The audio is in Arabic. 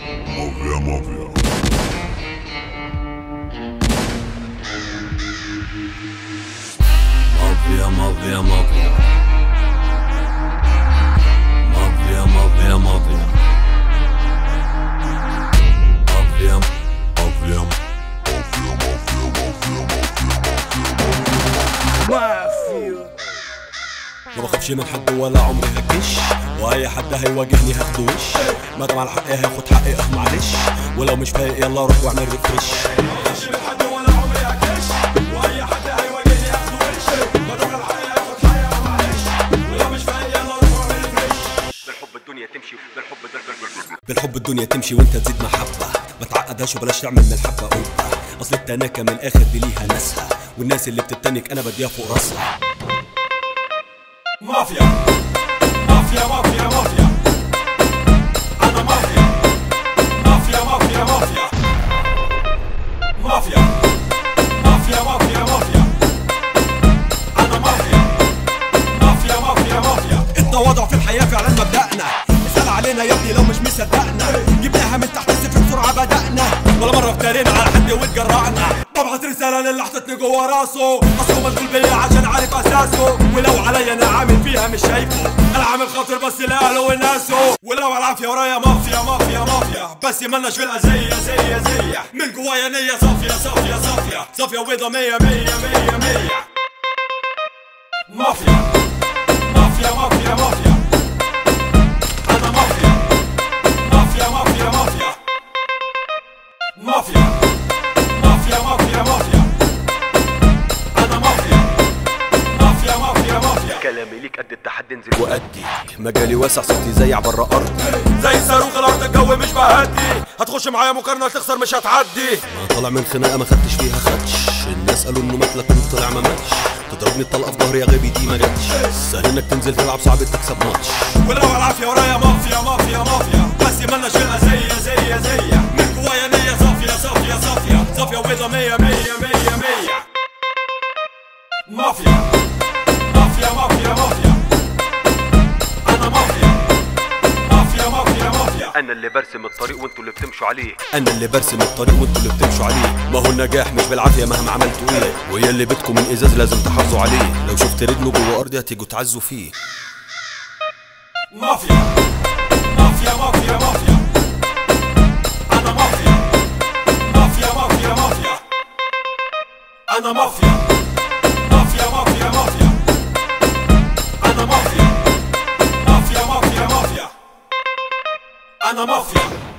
مافيا مافيا. مافيا مافيا مافيا. مافيا مافيا مافيا. مافيا مافيا. مافيا مافيا مافيا. ما بخافش من حد ولا عمري هكش، واي حد هيواجهني هاخده وش. مادام على حقي هاخد حقي معلش، ولو مش فايق يلا روح واعمل ريفريش. ما بخافش من حد ولا عمري هكش، واي حد هيواجهني هاخده وش. مادام على حقي هاخد حقي معلش، ولو مش فايق يلا روح واعمل ريفريش. بالحب الدنيا تمشي، بالحب الدنيا تمشي وانت تزيد محبة. ما تعقدهاش وبلاش تعمل من الحبة قبة، اصل التناكة من الاخر دي ليها ناسها، والناس اللي بتتنك انا بديها فوق راسها. مافيا مافيا مافيا مافيا. أنا مافيا مافيا مافيا مافيا. مافيا مافيا مافيا مافيا. أنا مافيا مافيا مافيا مافيا. التواضع في الحياة فعلا مبدأنا، اسأل علينا يا ابني لو مش مصدقنا. جبناها من تحت الصفر بسرعة بدأنا، ولا مرة افترينا على حد واتجرأنا. ببعت رسالة للي حطتني جوا راسه، اصله مشغول بيا عشان عارف اساسه. ولو عليا انا عامل فيها مش شايفه، انا عامل خاطر بس لاهله وناسه. ولو على العافية ورايا مافيا مافيا مافيا، بس مالناش في الأذية زي من جوايا نية صافية صافية صافية صافية وبيضة مية مية مية مية. مافيا مافيا مافيا مافيا. أنا مافيا مافيا مافيا مافيا. مافيا مافيا مافيا مافيا. أنا مافيا مافيا مافيا مافيا. كلامي ليك قد التحدي انزل وأدي، مجالي واسع صوتي زي عبر أرضي، زي صاروخ الأرض الجو مش بهدي. هتخش معايا مقارنة تخسر مش هتعدي. أنا طالع من خناقة ما خدتش فيها خدش، الناس قالوا إنه مات لكن طلع ما ماتش. تضربني الطلقة في ظهري يا غبي دي ما جاتش، سهل إنك تنزل تلعب صعب تكسب ماتش. ولو على العافية ورايا مافيا مافيا مافيا، بس مالناش في الأذية زي من جوايا نية صافية صافية صافية صافية وبيضة مية مية مية مية. مافيا مافيا مافيا مافيا. أنا مافيا مافيا مافيا مافيا. أنا اللي برسم الطريق وانتوا اللي بتمشوا عليه، أنا اللي برسم الطريق وانتوا اللي بتمشوا عليه. ما هو النجاح مش بالعافية مهما عملتوا ايه، ويا اللي بيتكم من إزاز لازم تحافظوا عليه. لو شفت رجله جوه أرضي هتيجوا تعزوا فيه. مافيا مافيا مافيا مافيا. أنا مافيا مافيا مافيا مافيا. أنا مافيا مافيا مافيا مافيا. أنا مافيا مافيا مافيا مافيا. أنا مافيا.